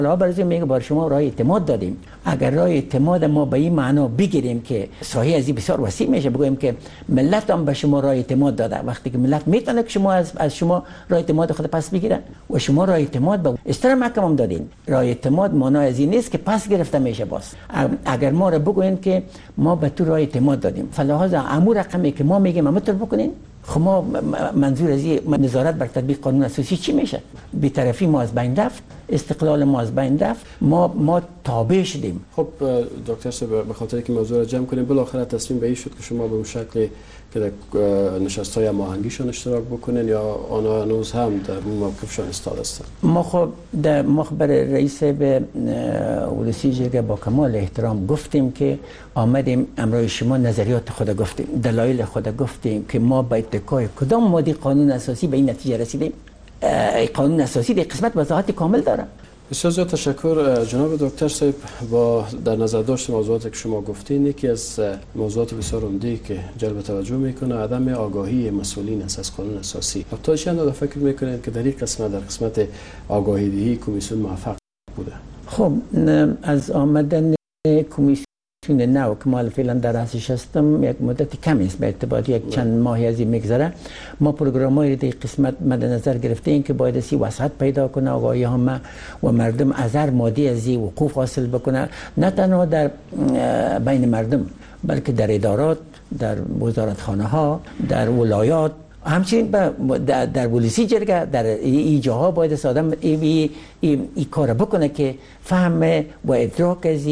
حالا برای میگه بر شما راه اعتماد دادیم. اگر راه اعتماد ما به این معنا بگیریم که سایه از این بسیار وسیع میشه، بگویم که ملت هم به شما راه اعتماد داده، وقتی که ملت میتونه که شما از شما راه اعتماد خود پس بگیره و شما راه اعتماد به استر محکم هم دادین. راه اعتماد معنا از این نیست که پس گرفته میشه. باز اگر ما را بگوین که ما به تو راه اعتماد دادیم، فلحاظا امور رقمی که ما میگیم همونطور بکنین، خب ما منظور از این نظارت بر تطبیق قانون اساسی چی میشه؟ بی‌طرفی ما از بین رفت، استقلال ما از بین رفت، ما تابع شدیم. خب دکتر صاحب، به خاطر که موضوع را جمع کنیم، بالاخره تصمیم به این شد که شما به اون شکل که در نشست‌های هماهنگیشان اشتراک بکنین یا آنها هنوز هم در اون موقفشان ایستاده هستند؟ ما خب برای رئیس به ولسی جرگه با کمال احترام گفتیم که آمدیم امروز شما نظریات خود گفتیم، دلایل خود گفتیم که ما با اتکای کدام ماده قانون اساسی به این نتیجه رسیدیم. قانون اساسی در قسمت وضاحت کامل داره. بسیار زیاد تشکر جناب دکتر صاحب. با در نظر داشت موضوعاتی که شما گفتین، یکی از موضوعات بسیار عمده که جلب توجه میکنه عدم آگاهی مسئولین است از قانون اساسی. تا چند اندازه فکر میکنید که در این قسمت، در قسمت آگاهی دهی کمیسیون موفق بوده؟ خب از آمدن کمیسیون نو که ما فعلا در رأسش هستم یک مدت کمی است، به اعتبار یک چند ماهی از این میگذره. ما پروگرام‌های در قسمت مد نظر گرفته ایم که باید سی وسعت پیدا کنه، آگاهی همه و مردم از هر ماده از این وقوف حاصل بکنه، نه تنها در بین مردم بلکه در ادارات، در وزارتخانه ها، در ولایات، همچنین در ولسی جرگه، در این جاها باید آدم این کار بکنه که فهم و ادراک از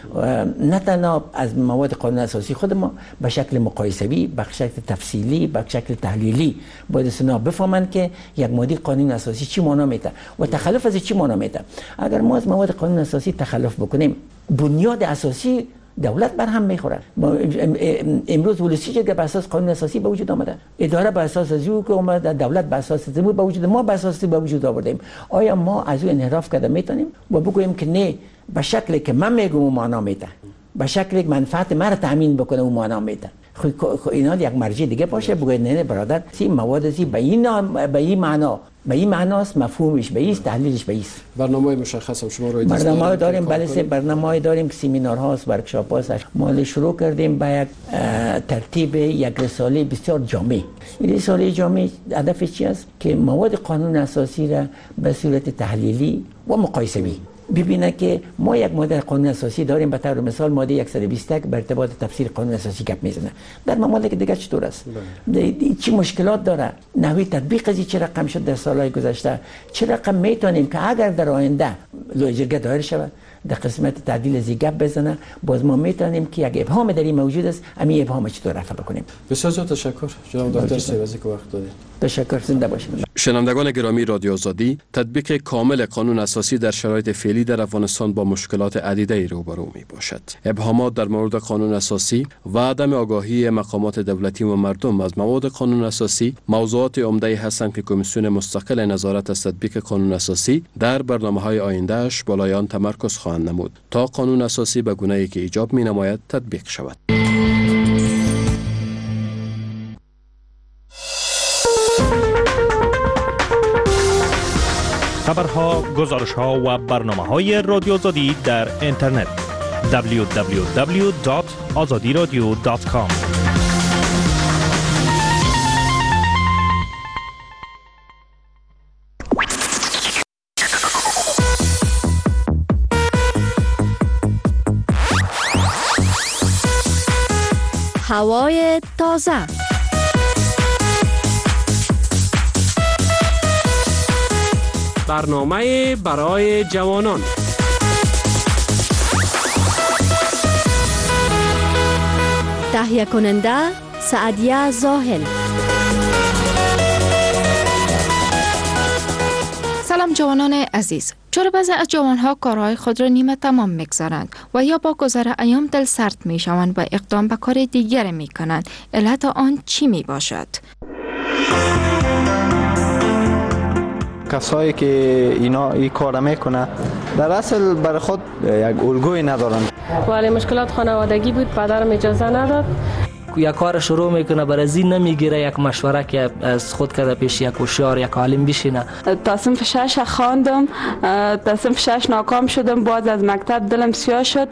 نه تنها از مواد قانون اساسی خود ما به شکل مقایسوی، به شکل تفصیلی، به شکل تحلیلی باید سنا بفهمن که یک ماده قانون اساسی چی معنا میده و تخلف از چی معنا میده. اگر ما از مواد قانون اساسی تخلف بکنیم، بنیاد اساسی دولت بر هم میخوره. امروز ولسی جرگه به اساس قانون اساسی به وجود آمده، اداره به اساس از او که اومده، دولت به اساس از او به وجود، ما به اساس به وجود آوردیم. آیا ما از او انحراف کرده میتونیم و بگوییم که نه، به شکلی که من میگم اون معنا میده، به شکلی که منفعت مرا تامین بکنه اون معنا میده؟ خب اینا یک مرجع دیگه باشه بگوید نه برادر، این مواد ازی به این معنا، به این معناست، مفهومش به این، تحلیلش به این. برنامه مشخص هم شما روی برنامه داریم، بله برنامه داریم که سمینارهاست، ورکشاپ هاست. ما شروع کردیم با یک ترتیب یک رساله بسیار جامع. این رساله جامع هدفش چی است؟ که مواد قانون اساسی را به صورت تحلیلی و مقایسوی ببینه که ما یک ماده قانون اساسی داریم، به طور مثال ماده 120 به ارتباط تفسیر قانون اساسی گپ میزنه، در ممالک دیگه چطور است، چی مشکلات داره، نحوه تطبیق از چه رقم شد در سالهای گذشته، چه رقم میتونیم که اگر در آینده جرگه دایر شود در قسمت تعدیل از گپ بزنه، باز ما میتونیم که یک ابهام در این موجود است، همین ابهام چطور رفع بکنیم. بسیار تشکر جناب دکتر سیوازی که وقت دادید. تشکر، زنده باشید. شنوندگان گرامی رادیو آزادی، تطبیق کامل قانون اساسی در شرایط فعلی در افغانستان با مشکلات عدیده روبرو می باشد. ابهامات در مورد قانون اساسی و عدم آگاهی مقامات دولتی و مردم از مواد قانون اساسی موضوعات عمده هستند که کمیسیون مستقل نظارت از تطبیق قانون اساسی در برنامه‌های آینده‌اش بالای آن تمرکز خواهند نمود تا قانون اساسی به گونه‌ای که ایجاب می‌نماید تطبیق شود. خبرها، گزارش‌ها و برنامه‌های رادیو آزادی در اینترنت www.azadiradio.com. هوای تازه، برنامه برای جوانان. تهیه کننده سعدیه زاهل. سلام جوانان عزیز. چرا بعضی از جوانها کارهای خود را نیمه تمام میگذارند و یا با گذر ایام دل سرد میشوند و اقدام به کار دیگر میکنند؟ علت آن چی می باشد؟ کسایی که این کار میکنه در اصل برای خود یک الگوی ندارند. ولی مشکلات خانوادگی بود، پدرم اجازه نداد. یک کار شروع میکنه برای زین نمیگیره یک مشوره که از خود کرده پیش یک هوشیار یک عالم بشینه. تا صنف 6 خواندم، تا صنف 6 ناکام شدم، باز از مکتب دلم سیاه شد.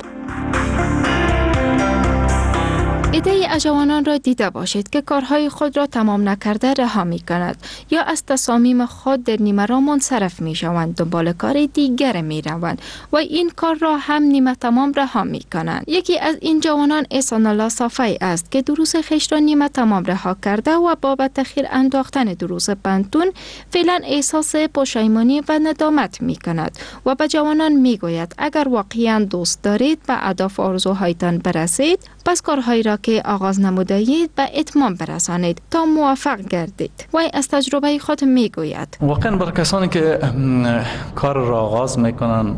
عده‌ای از جوانان را دیده باشید که کارهای خود را تمام نکرده رها می کند یا از تصامیم خود در نیمه راه منصرف می شوند، دنبال کار دیگر می روند و این کار را هم نیمه تمام رها می کنند. یکی از این جوانان احسان الله صافی است که دروس خویش را نیمه تمام رها کرده و بابت تأخیر انداختن دروس پانتون فعلا احساس پشیمانی و ندامت می کند و به جوانان می گوید اگر واقعا دوست دارید به اهداف و آرزوهایتان برسید، پس کارهایی را که آغاز نمودید به اتمام برسانید تا موفق گردید. وی از تجربه خود می گوید واقعا برای کسانی که کار را آغاز میکنن،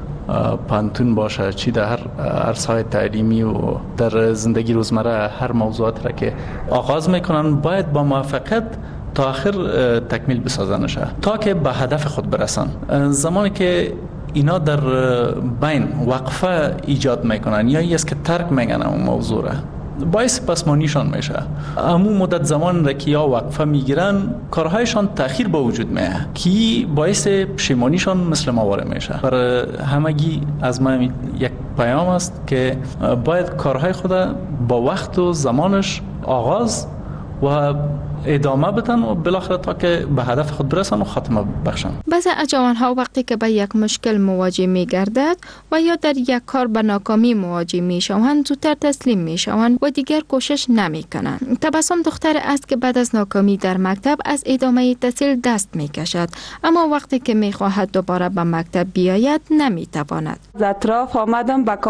پانتون باشه، چی در هر عرصه‌های تعلیمی و در زندگی روزمره، هر موضوعات را که آغاز میکنن باید با موفقیت تا آخر تکمیل بسازنشه تا که به هدف خود برسن. زمانی که اینا در بین وقفه ایجاد میکنن یا ایست که ترک میگن اون موضوع را، باعث پسمانیشان میشه. امو مدت زمان را که یا وقفه میگیرن، کارهایشان تأخیر به وجود میه که باعث پشیمانیشان مثل مواره میشه. برای همگی از من یک پیام است که باید کارهای خود با وقت و زمانش آغاز و ادامه بدن و بالاخره تا که به هدف خود برسن و خاتمه بخشن. بعضی از جوانها وقتی که به یک مشکل مواجه می گردد و یا در یک کار به ناکامی مواجه می شوند، زودتر تسلیم می شوند و دیگر کوشش نمی کنند. تبسم دختر است که بعد از ناکامی در مکتب از ادامه تحصیل دست می کشد، اما وقتی که می خواهد دوباره به مکتب بیاید نمی تواند. از اطراف آمدم به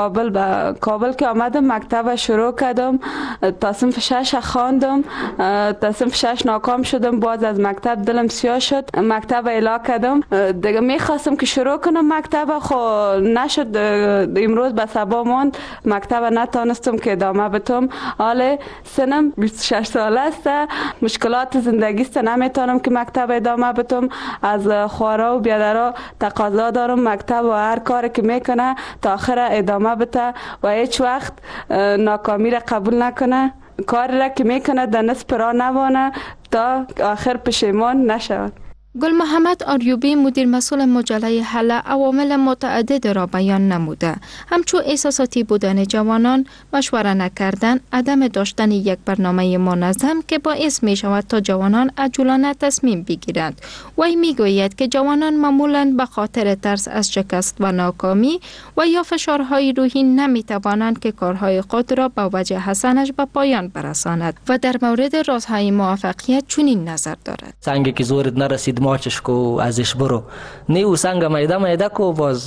کابل که آمدم مکتب شروع کردم، تا صنف 6 خواندم، تا صنف 6 ناکام شدم، باز از مکتب دلم سیاه شد، مکتب اعلام کردم. دیگه میخواستم که شروع کنم مکتب، خو نشد. امروز به صبا ماند، مکتب نتانستم که ادامه بدم. حالا سنم 26 ساله است، مشکلات زندگی است، نمیتونم که مکتب ادامه بدم. از خوارا و بیادرها تقاضا دارم مکتب و هر کاری که میکنه تا آخر ادامه بده و هیچ وقت ناکامی را قبول نکنه. کاری را که میکنه در نصف راه نمانه تا آخر پشیمان نشود. گل محمد آریوبی مدیر مسئول مجله حل عوامل متعدد را بیان نموده، همچون احساساتی بودن جوانان، مشوره نکردن، عدم داشتن یک برنامه منظم که باعث می شود تا جوانان عجولانه تصمیم بگیرند. وی می گوید که جوانان معمولاً به خاطر ترس از شکست و ناکامی و یا فشارهای روحی نمی توانند که کارهای خود را با وجه حسنش به پایان برساند و در مورد رازهای موفقیت چنین نظر دارد. سنگی که زورت نرسید ماچش کو، ازش برو، نیو سنگ میده کو، باز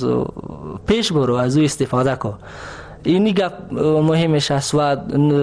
پیش برو، از او استفاده کو. اینی گپ مهمش است و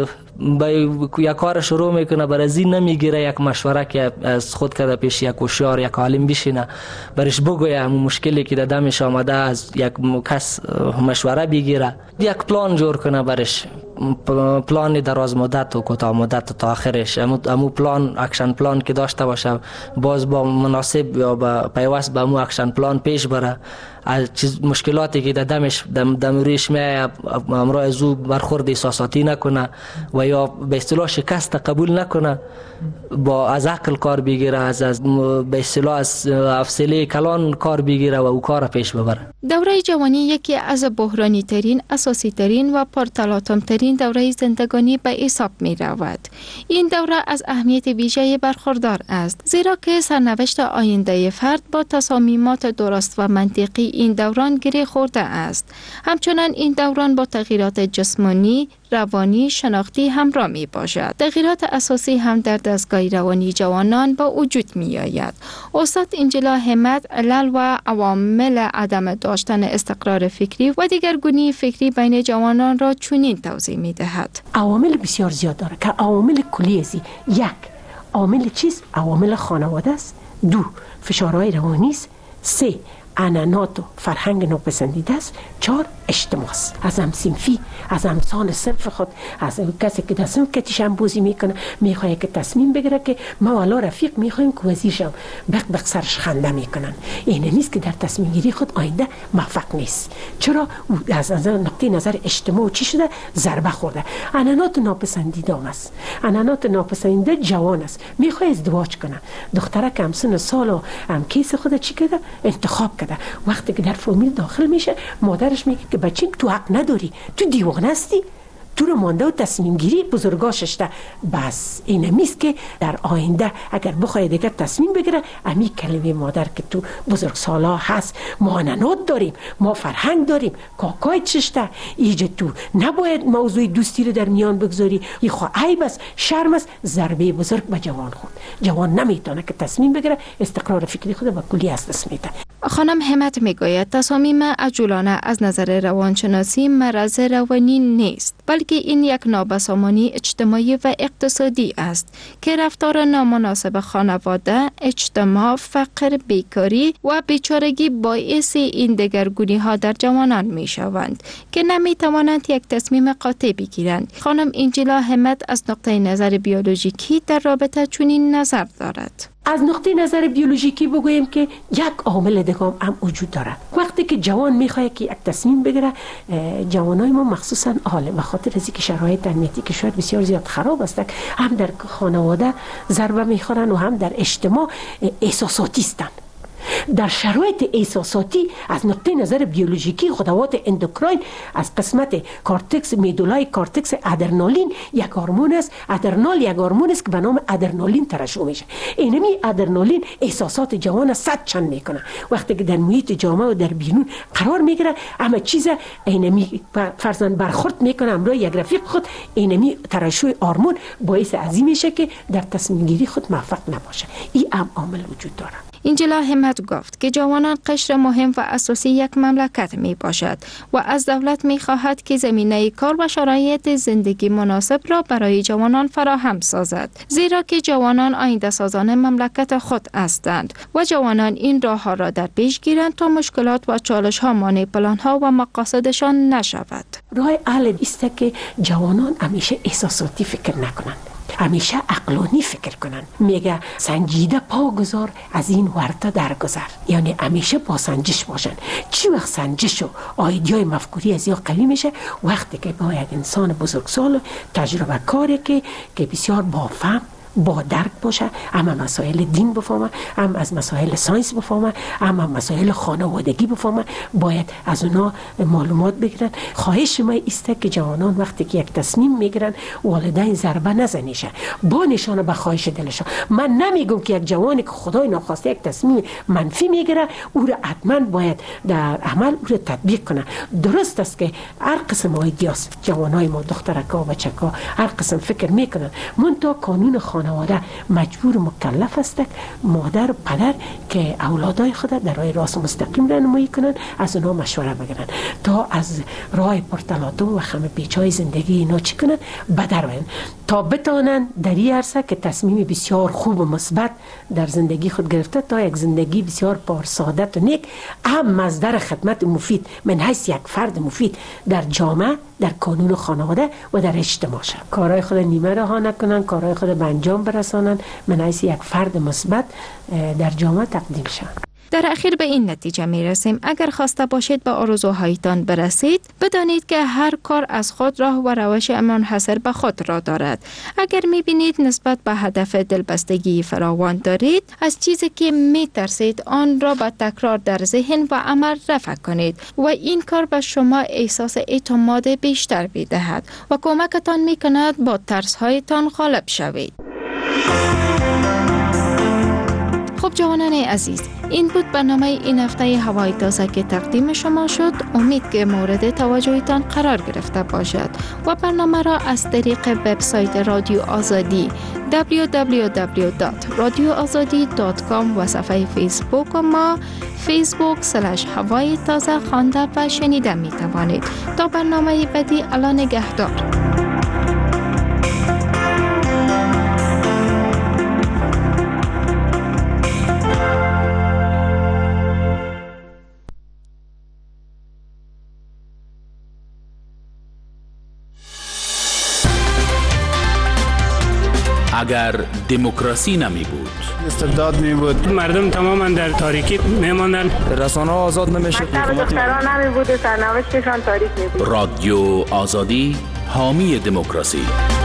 یک کار شروع میکنه برای زین نمیگیره یک مشوره که از خود کرده پیش یک هوشیار یک عالم بشینه، برش بگویه همون مشکلی که در دمش آمده از یک کس مشوره بگیره، یک پلان جور کنه برش، پلان دراز مدت و کوتاه مدت تا آخرش. همون پلان، اکشن پلان که داشته باشه، باز با مناسب یا با پیوست به همون اکشن پلان پیش بره. از مشکلاتی که در دم رویش میاد امروز از او برخورد احساساتی نکنه و یا به اصطلاح شکست قبول نکنه، با از عقل کار بگیره، از به اصطلاح از حوصله کلان کار بگیره و او کار پیش ببره. دوره جوانی یکی از بحرانی ترین، اساسی ترین و پرتلاطم ترین دوره زندگانی به حساب می رود. این دوره از اهمیت ویژه برخوردار است، زیرا که سرنوشت آینده فرد با تصمیمات درست و منطقی این دوران گره خورده است. همچنان این دوران با تغییرات جسمانی، روانی، شناختی همراه می باشد. تغییرات اساسی هم در دستگاه روانی جوانان با وجود می آید. استاد انجلا همت علل و عوامل عدم داشتن استقرار فکری و دیگرگونی فکری بین جوانان را چنین توضیح می دهد. عوامل بسیار زیاد داره که عوامل کلی است. یک، عوامل چیست؟ عوامل خانواده است. دو، فشارهای روانی است. سه، عنعنات و فرهنگ ناپسندیده است. 4، اجتماع است، از هم صنفی، از همسان صنف خود، از کسی که در صنف کتیشم بازی میکنه میخواد که تصمیم بگیره که ما والا رفیق میخوایم که وزیر شم، بق سرش خنده میکنن. این نیست که در تصمیم گیری خود آینده موفق نیست. چرا؟ از نقطه نظر اجتماع چی شده؟ ضربه خورده. عنعنات ناپسندیده است. عنعنات ناپسندیده جوان است، میخواد ازدواج کنه، دختره که هم سن سال و هم کیس خود چی کرده؟ انتخاب کرده. وقتی که در فامیل داخل میشه مادرش میگه که بچیم تو حق نداری، تو دیوانه هستی، تو رو مانده و تصمیم گیری بزرگاشش ده. بس این همیست که در آینده اگر بخواه دیگر تصمیم بگیره امی کلمه مادر که تو بزرگ سالا هست، ما عنعنات داریم، ما فرهنگ داریم، کاکای چشته ایجا تو نباید موضوع دوستی رو در میان بگذاری، این خواه عیب است، شرم است. ضربه بزرگ به جوان خود. جوان نمیتونه که تصمیم بگیره، استقرار فکری خود به کلی از دست میده. خانم همت میگوید تصامیم عجولانه از نظر روانشناسی مرض روانی نیست، بلکه این یک نابسامانی اجتماعی و اقتصادی است که رفتار نامناسب خانواده، اجتماع، فقر، بیکاری و بیچارگی باعث این دگرگونی ها در جوانان می شوند که نمی توانند یک تصمیم قاطع بگیرند. خانم انجیلا همت از نقطه نظر بیولوژیکی در رابطه چنین نظر دارد. از نقطه نظر بیولوژیکی بگویم که یک عامل دیگه هم وجود داره. وقتی که جوان میخواد که یک تصمیم بگیره، جوانای ما مخصوصا حاله به خاطر از اینکه شرایط امنیتی کشور بسیار زیاد خراب است، هم در خانواده ضربه میخورن و هم در اجتماع احساساتی هستند. در شرایط احساساتی از نقطه نظر بیولوژیکی خطوات اندوکراین از قسمت کورتکس میدولای کورتکس ادرنالین یک هورمون است. ادرنال یک هورمون است که به نام ادرنالین ترشح میشه. اینمی ادرنالین احساسات جوان صد چند میکنه. وقتی که در محیط جامعه و در بیرون قرار میگیره همه چیز اینمی فرضاً برخورد میکنه همراه یک رفیق خود، اینمی ترشح هورمون باعث ازی میشه که در تصمیم گیری خود موفق نباشه. این هم عامل وجود داره. انجیلا همت گفت که جوانان قشر مهم و اساسی یک مملکت می باشد و از دولت می خواهد که زمینه کار و شرایط زندگی مناسب را برای جوانان فراهم سازد، زیرا که جوانان آینده سازان مملکت خود هستند و جوانان این راه ها را در پیش گیرند تا مشکلات و چالش ها مانع پلان ها و مقاصدشان نشود. راه حل است که جوانان همیشه احساساتی فکر نکنند، همیشه عقلانی فکر کنن. میگه سنجیده پا گذار از این ورطه درگذر، یعنی همیشه با سنجش باشن. چی وقت سنجش و آیدیای مفکوری از یا قوی میشه؟ وقتی که با یک انسان بزرگسال تجربه کاری که بسیار بافهم با درک باشه، هم مسائل دین بفهمه، هم از مسائل ساینس بفهمه، هم مسائل خانوادگی بفهمه، باید از اونا معلومات بگیرن. خواهش ما است که جوانان وقتی که یک تصمیم میگیرن والدین ضربه نزنیشه، با نشانه به خواهش دلشان. من نمیگم که یک جوانی که خدای ناخواسته یک تصمیم منفی میگیره او را حتما باید در عمل او را تطبیق کنه. درست است که هر قسم ایدیاست، جوانای ما دخترکا و بچکا هر قسم فکر میکنن، منتها قانون خانواده مجبور مکلف است مادر و پدر که اولادای خود در راه راست مستقیم راهنمایی کنن، از اونها مشوره بگیرن تا از راه پرتلاطم و خم پیچای زندگی اینا چی کنن بدر بیان، تا بتانن در این عرصه که تصمیم بسیار خوب و مثبت در زندگی خود گرفته تا یک زندگی بسیار پرسعادت و نیک، هم مصدر خدمت مفید من حیث یک فرد مفید در جامعه، در قانون خانواده و در اجتماع شد. کارهای خود نیمه رها نکنن، کارهای خود به انجام برسانن، من حیث یک فرد مثبت در جامعه تقدیم شد. در اخیر به این نتیجه می رسیم اگر خواسته باشید به آرزوهایتان برسید، بدانید که هر کار از خود راه و روش منحصر به خود را دارد. اگر می بینید نسبت به هدف دلبستگی فراوان دارید، از چیزی که می ترسید آن را به تکرار در ذهن و عمل رفع کنید و این کار به شما احساس اعتماد بیشتر می دهد و کمکتان می کند با ترس هایتان غالب شوید. خب جوانان عزیز، این بود برنامه این هفته هوای تازه که تقدیم شما شد. امید که مورد توجهتان قرار گرفته باشد و برنامه را از طریق وبسایت رادیو آزادی www.radioazadi.com و صفحه فیسبوک ما facebook/هوای تازه خوانده و شنیده می توانید. تا برنامه بعدی، الله نگهدار. اگر دموکراسی نمی بود، استبداد می بود، مردم تماما در تاریکی میماندن، رسانه آزاد نمیشد، مکتب دختران نمی بود و سرنوشتشان تاریک می بود. رادیو آزادی حامی دموکراسی.